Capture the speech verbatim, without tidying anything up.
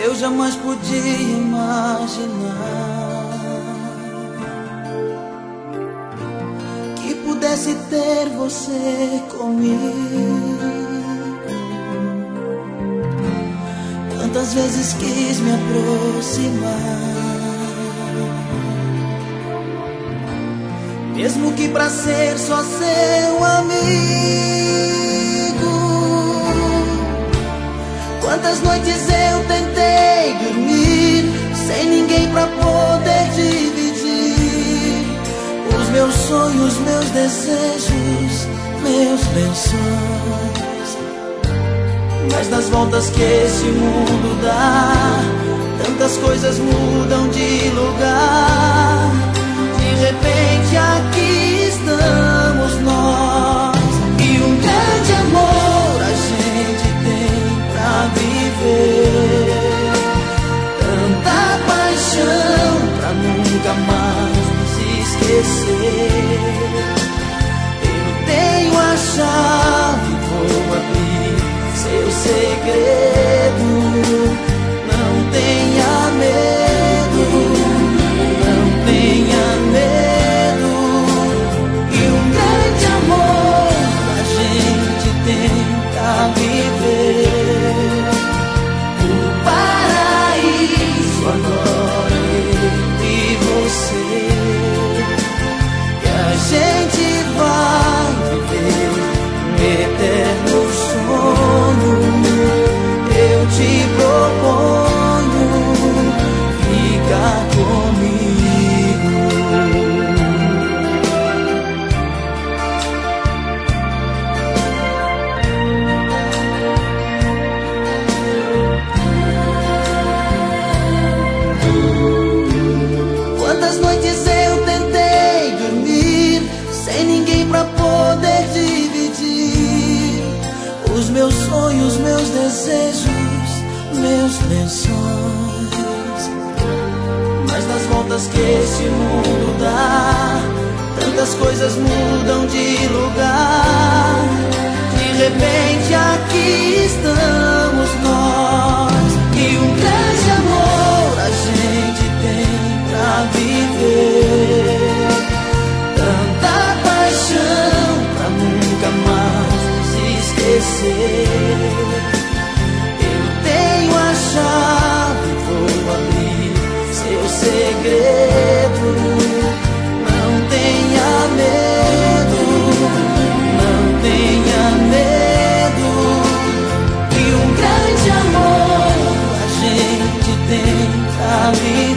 eu jamais podia imaginar que pudesse ter você comigo. Quantas vezes quis me aproximar, mesmo que pra ser só seu amigo. Quantas noites eu tentei dormir sem ninguém pra poder dividir os meus sonhos, meus desejos, meus lençóis. Mas nas voltas que esse mundo dá, tantas coisas mudam de lugar. De repente aqui estamos nós, e um grande amor a gente tem pra viver. Tanta paixão pra nunca mais nos esquecer. Eu tenho a chave, vou abrir seu segredo. Não tenha medo, não tenha medo. E um grande amor a gente tem pra viver. O paraíso agora entre você, e a gente vai viver um eterno sonho. Eu te proponho ficar comigo. Quantas noites eu tentei dormir sem ninguém pra poder dividir os meus sonhos, meus desejos, meus lençóis. Mas nas voltas que esse mundo dá, tantas coisas mudam de lugar. De repente aqui estamos nós, e um grande amor a gente tem pra viver. Tanta paixão pra nunca mais nos esquecer. Eu tenho a chave, vou abrir seu segredo. Não tenha medo, não tenha medo. E um grande amor a gente tem pra viver.